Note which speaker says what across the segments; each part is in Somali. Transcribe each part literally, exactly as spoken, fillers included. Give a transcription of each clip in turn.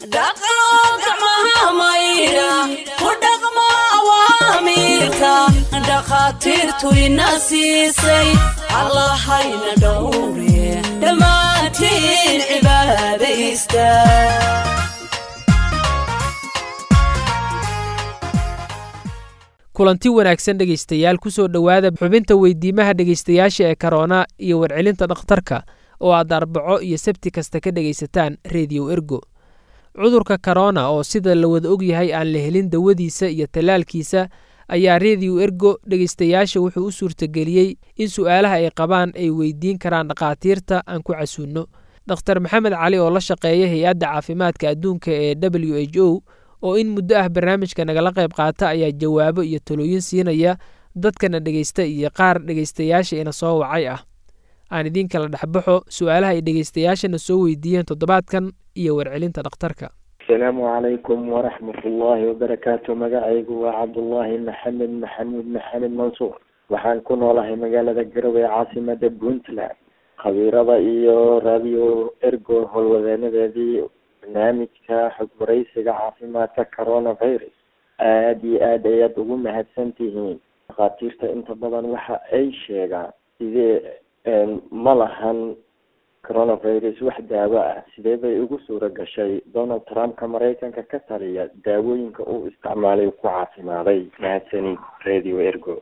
Speaker 1: دقوق مهاميرا ودقم أواميركا دخاتير توي ناسيسي الله هينا دوري دماتين عبادة إستا
Speaker 2: kulanti wanaagsan dhageystayaal ku soo dhawaada xubinta weydiimaha dhageystayaasha ee corona iyo warcelinta dhakhtarka oo aad arbaco iyo sabti kasta ka dhageysataan Radio Ergo. Cudurka corona oo sida la wada og yahay aan la helin dawadiisa iyo talaalkiisa ayaa Radio Ergo dhageystayaasha wuxuu u suurtageliyay in su'aalaha ay qabaan ay weydiin karaan dhaqaatiirta aan ku casuuno. Dhakhtar Maxamed Cali oo la shaqeeya hay'adda caafimaadka adduunka ee W H O oo in muddo ah barnaamijka nagala qayb qaata ayaa jawaabo iyo talooyin siinaya dadkana dhageysta iyo qaar dhageystayaasha ina soo wacay ah. aan idin kala dhaxbaxo su'aalaha ay dhageystayaashana soo weydiiyeen toddobaadkan iyo warcelinta dhakhtarka.
Speaker 3: السلام عليكم ورحمة الله وبركاته. مقاعيق وعبد الله محمد محمد محمد منصور وحان كون والله مقالة قروي عاصمة بونتلاند خبيرة إيو راديو إرغو هالوذانة ذي برنامجك حكم رئيسك عاصمة كورونا فيروس آدي آديات أقوم هاتسنتهين خاطيرتا انت بضان وحا أي شيء إذا ملحن كورونا فيروس واحد دواء سيدي ugu suura gashay Donald Trump ka Mareykanka ka taliya daawooyinka uu isticmaalay ku caasimaaday mahadsanid Radio Ergo.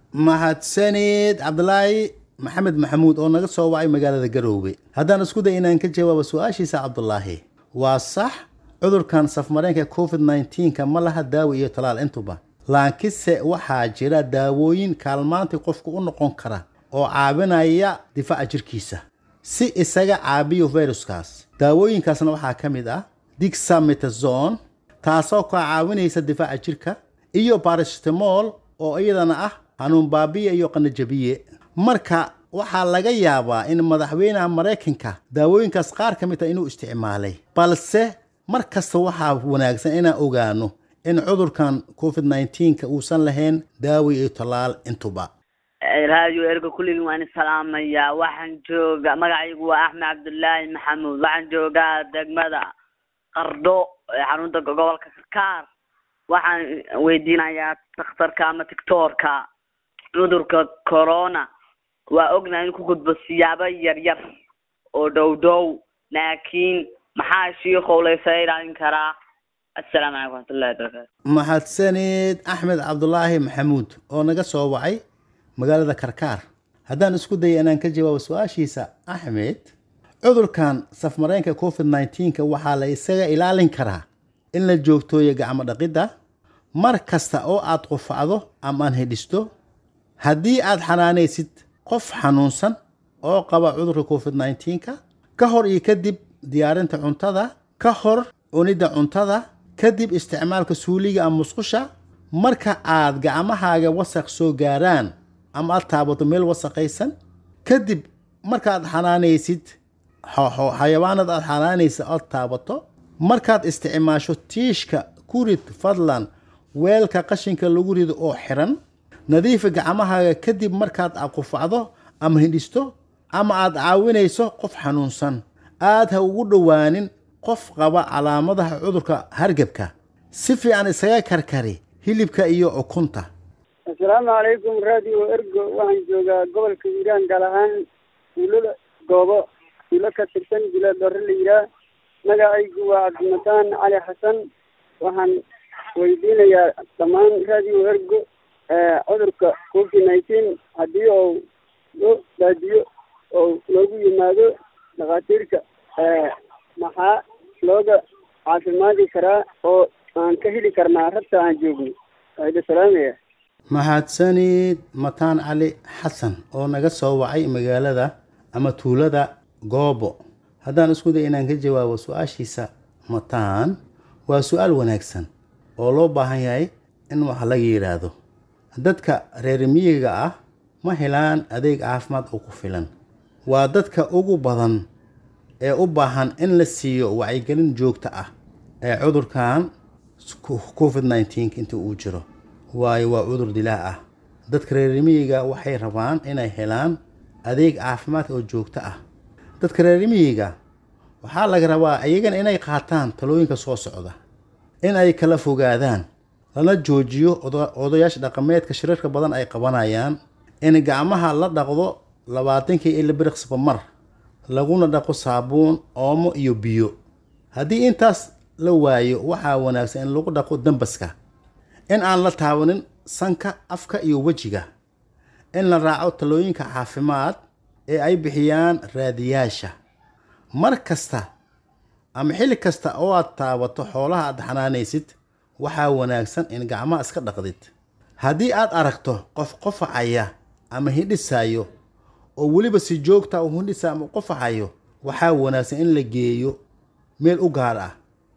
Speaker 4: mahadsanid Cabdullaahi Maxamed Maxamuud oo naga soo wacay magaalada Garowe. haddaan isku day inaan ka jawaabo su'aashiisa Cabdullaahi waa sax cudurkan safmareenka covid nineteen ka ma laha daawo iyo talaal intuba laakiinse waxaa jira daawooyin kaalmaantii qofku u noqon kara oo caawinaya difaaca jirkiisa si isaga caabiyo viruskaas. daawooyinkaasna waxaa ka mid ah dexamethasone taasoo ka caawinaysa difaaca jirka iyo paracetamol oo iyadana ah xanuun baabiye iyo qanajabiye. marka waxaa laga yaabaa in madaxweynaha Mareykanka daawooyinkaas qaar ka mid ah inuu isticmaalay balse markasta waxaa wanaagsan inaan ogaano in cudurkan covid nineteen ka uusan lahayn daawo iyo talaal intuba.
Speaker 5: Radio Ergo kulligiin waan salaamayaa. waxaan joogaa magacaygu waa Axmed Cabdullaahi Maxamuud. waxaan joogaa degmada Qardho ee xarunta gobolka Karkaar. waxaan weydiinayaa dhakhtarka ama tiktoorka cudurka corona waa ognahay in ku gudbo siyaabo yar yar oo dhow dhow laakiin maxaa shiikhow la ilaalin karaa? assalaamu calaykum warahmatullaahi wabarakaatuh.
Speaker 4: mahadsanid Axmed Cabdullaahi Maxamuud oo naga soo wacay magaalada Karkaar. haddaan isku day inaan ka jawaabo su'aashiisa Axmed, cudurkan safmareenka covid nineteen ka waxaa la isaga ilaalin karaa in la joogtooyo gacmo dhaqida mar kasta oo aad qufacdo ama aan hidhisto. haddii aad xanaanaysid qof xanuunsan oo qaba cudurka covid nineteen ka ka hor iyo kadib diyaarinta cuntada, ka hor cunida cuntada, kadib isticmaalka suuliga ama musqusha, marka aad gacmahaaga wasakh soo gaaraan ama aad taabato meel wasakhaysan, kadib markaad xanaanaysid xayawaanada aad xanaanaysa aad taabato, markaad isticmaasho tiishka ku rid fadlan weelka qashinka lagu rido oo xiran, nadiifi gacmahaaga kadib markaad aad qufacdo ama hindhisto ama aad caawinayso qof xanuunsan. aad ha ugu dhowaanin qof qaba calaamadaha cudurka hargabka. si fiican isaga karkari hilibka iyo ukunta.
Speaker 6: السلام عليكم راديو إرجو وعن جوجا قبل كيران قالهان ولد قابا ولك ترسن بلاد الرليرة نجا أيجوا عبد المتان علي حسن وعن ويدين يا تمام راديو إرجو عذرك كوفي نايتين هديو لو داديو أو لوجو ينادو نغاتيرك محا لوجا عاصمادي كرا أو عن كهلي كرنا حتى عن جوجي هذا سلام يا
Speaker 4: mahadsanid Mataan Cali Xasan oo naga soo wacay magaalada ama tuulada Goobo. haddaan isku day inaan ka jawaabo su'aashiisa Mataan, waa su'aal wanaagsan oo loo baahan yahay in wax laga yiraahdo. dadka reer miyiga ah ma helaan adeeg caafimaad oo ku filan. waa dadka ugu badan ee u baahan in la siiyo wacyigelin joogto ah ee cudurkan covid nineteen inta uu jiro. waayo waa cudur dilaa ah. dadka reer miyiga waxay rabaan inay helaan adeeg caafimaad oo joogto ah. dadka reer miyiga waxaa laga rabaa iyagana inay qaataan talooyinka soo socda, in ay kala fogaadaan, lana joojiyo odayaasha dhaqameedka shirarka badan ay qabanayaan, in gacmaha la dhaqdo labaatankii ilbiriqsiba mar, laguna dhaqo saabuun, oomo iyo biyo. haddii intaas la waayo waxaa wanaagsan in lagu dhaqo dambaska, in aan la taabanin sanka, afka iyo wejiga, in la raaco talooyinka caafimaad ee ay bixiyaan raadiyaasha. mar kasta ama xilli kasta oo aad taabato xoolaha aad xanaanaysid waxaa wanaagsan in gacmaha iska dhaqdid. haddii aad aragto qof qofacaya ama hindhisayo oo weliba si joogta u hindhisa ama qofacayo, waxaa wanaagsan in la geeyo meel u gaar ah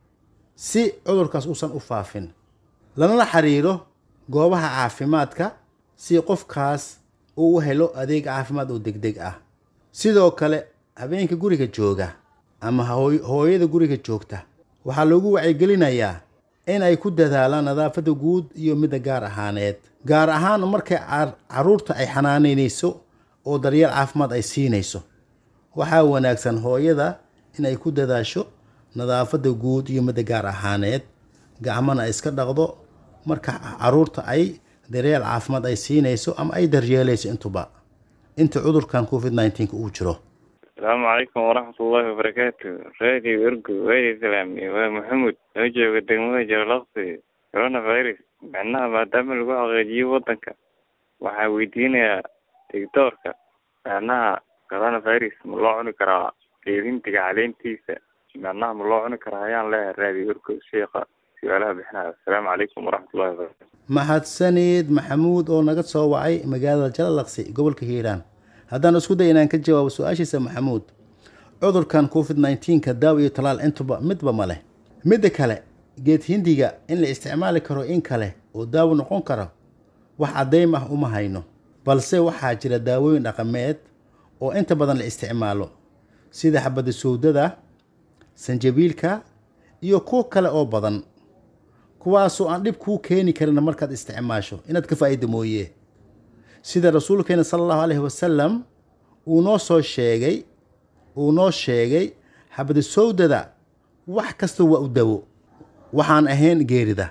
Speaker 4: si cudurkaas uusan u faafin, lanala xiriiro goobaha caafimaadka si qofkaas uu u helo adeeg caafimaad oo degdeg ah. sidoo kale habeenka guriga jooga ama hooyada guriga joogta waxaa loogu wacyigelinayaa in ay ku dadaalaan nadaafadda guud iyo midda gaar ahaaneed, gaar ahaan markay caruurta ay xanaanaynayso oo daryeel caafimaad ay siinayso. waxaa wanaagsan hooyada inay ku dadaasho nadaafadda guud iyo midda gaar ahaaneed, gacmana ay iska dhaqdo marka caruurta ay daryeel caafimaad ay siinayso ama ay daryeelayso intuba inta cudurkan covid nineteen uu jiro.
Speaker 7: السلام عليكم ورحمة الله وبركاته. راديو إرجو وادي سلامي ومحمود أوجه قدمه جرلقتي كورونا فيروس معناها ما دام الواقع غيجي وطنك وحاويدين يا دكتورك معناها كورونا فيروس ملوعني كرا كيرين تقعلين تيسا معناها ملوعني كرايان لا راديو إرجو شيخة سؤالها بحنا. السلام عليكم ورحمة الله وبركاته.
Speaker 4: mahadsanid maxamuud oo naga soo wacay magaalada Jalalaqsi gobolka Hiiraan. haddaan isku day inaan ka jawaabo su-aashiisa maxamuud, cudurkan covid nineteen ka daawo iyo talaal intuba midba ma leh. midda kale geed hindiga in la isticmaali karo in kale oo daawo noqon karo wax caddayn ah uma hayno, balse waxaa jira daawooyin dhaqameed oo inta badan la isticmaalo sida xabada sowdada, sanjabiilka iyo kuwo kale oo badan, kuwaasoo aan dhib kuu keeni karin markaad isticmaasho inaad ka faa'iido mooye. sida rasuulkeena sala allahu calayhi wasalam uu noo soo sheegay uu noo sheegay xabada sowdada wax kasta waa u dawo waxaan ahayn geerida.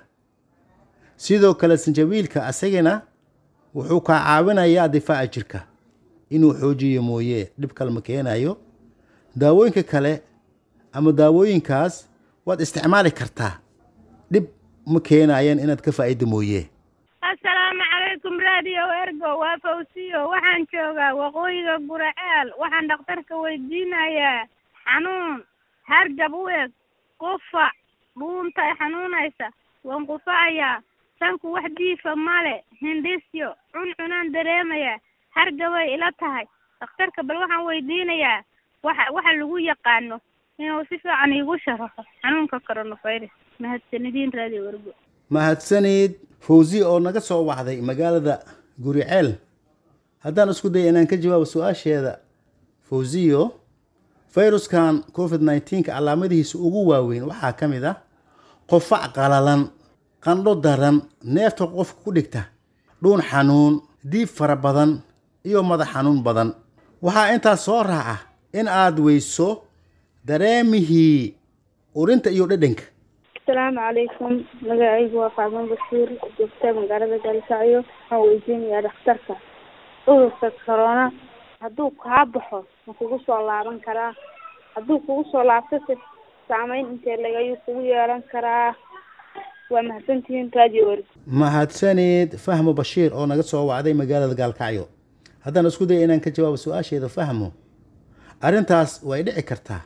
Speaker 4: sidoo kale sanjabiilka asagana wuxuu kaa caawinayaa difaaca jirka inuu xoojiyo mooye dhib kale ma keenayo. daawooyinka kale ama daawooyinkaas waad isticmaali kartaa, dhib ma keenayaan inaad ka faa'iido mooye.
Speaker 8: السلام عليكم راديو إرجو وفوسيو waxaan joogaa waqooyiga Guraceel. waxaan dhakhtarka weydiinayaa xanuun hargab u eg qufac dhuunta xanuunaysa, waan qufacayaa, sanku wax diifa male, hindhisyo cuncunaan dareemaya, hargabay ila tahay. dhakhtarka bal waxaan weydiinayaa waxa waxa lagu yaqaano inuu si fiican iigu sharaxo xanuunka coronavirus. mahadsanidin raadio Irgo.
Speaker 4: mahadsanid fawzi oo naga soo wacday magaalada Guriceel. haddaan isku day inaan ka jawaabo su-aasheeda fawziyo, fayruskan covid nineteen ka calaamadihiisa ugu waaweyn waxaa ka mid ah qufac qalalan, qandho daran, neefta qofka ku dhigta, dhuun xanuun, diib fara badan iyo madax xanuun badan. waxaa intaas soo raaca in aad weyso dareemihii urinta iyo dhadhanka.
Speaker 9: السلام عليكم. magacaygu waa Faadmo Bashiir, joogta magaalada Galkacyo. waxaan weydiinayaa dhakhtarka cudurka corona hadduu kaa baxo ma kugu soo laaban karaa? hadduu kugu soo laabto saameyn intee leg ayuu kugu yeelan karaa? waa mahadsantihiin raadio Irgo.
Speaker 4: mahadsanid Fahmo Bashiir oo naga soo wacday magaalada Galkacyo. haddaan isku day inaan ka jawaabo su-aasheeda Fahmo, arrintaas way dhici kartaa,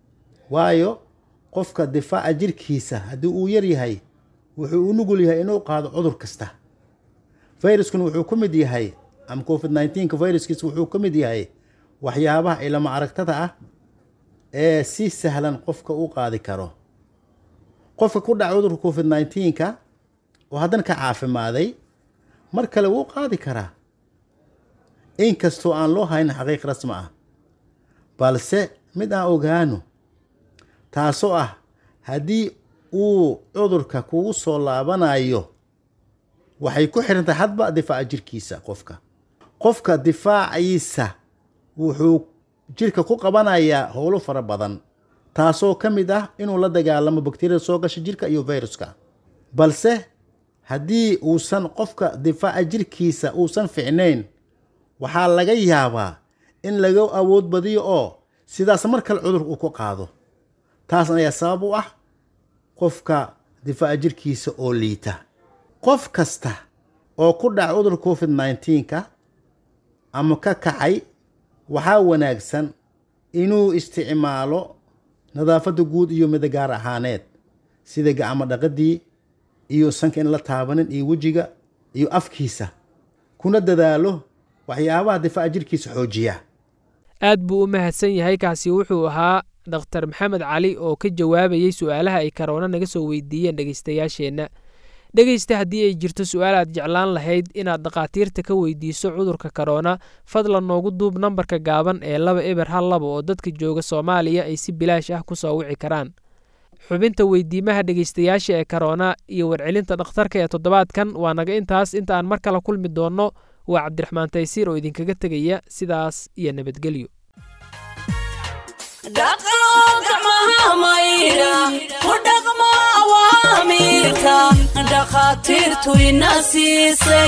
Speaker 4: waayo qofka difaaca jirkiisa haddii uu yar yahay wuxuu u nugul yahay inuu qaado cudur kasta. fayruskuna wuxuu ka mid yahay ama covid nineteen ka fayruskiisa wuxuu ka mid yahay waxyaabaha ilama aragtada ah ee si sahlan qofka u qaadi karo. qofka ku dhaca cudurka covid nineteen ka oo haddana ka caafimaaday mar kale wuu qaadi karaa, inkastoo aan loo hayn xaqiiq rasmi ah, balse mid aan ogaano taasoo ah haddii uu cudurka kugu soo laabanayo waxay ku xiran tahay hadba difaaca jirkiisa. qofka qofka difaaciisa wuxuu jirka ku qabanayaa howlo fara badan taasoo ka mid ah inuu la dagaalamo bakteeriyada soo gasha jirka iyo viruska. balse haddii uusan qofka difaaca jirkiisa uusan ficnayn waxaa laga yaabaa in laga awood badiyo oo sidaas mar kale cudurka uu ku qaado. taas ayaa sabab u ah qofka difaaca jirkiisa oo liita. qof kasta oo ku dhaca cudurka covid nineteen-ka ama ka kacay waxaa wanaagsan inuu isticmaalo nadaafadda guud iyo mid gaar ahaaneed sida gacmo dhaqidii iyo sanka in la taabanin iyo wejiga iyo afkiisa, kuna dadaalo waxyaabaha difaaca jirkiisa xoojiya.
Speaker 2: aad buu u mahadsan yahay. kaasi wuxuu ahaa dhakhtar maxamed cali oo ka jawaabayay su'aalaha ay karoona naga soo weydiiyeen dhegaystayaasheenna. dhegaysta haddii ay jirto su'aal aad jeclaan lahayd inaad dhakhaatiirta ka weydiiso cudurka karoona, fadlan noogu duub nambarka gaaban ee laba eber hal laba oo dadka jooga Soomaaliya ay si bilaash ah ku soo wici karaan. xubinta weydiimaha dhegaystayaasha ee karoona iyo warcelinta dhakhtarka ee toddobaadkan waa naga intaas. inta aan mar kale kulmi doonno waa Cabdiraxmaan Taysiir oo idinkaga tegaya sidaas iyo nabadgelyo.
Speaker 1: dhakhaatiirtu ina siisay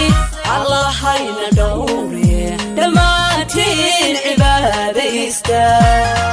Speaker 1: allahayna dhowre dhammaantiin cibaadaysta.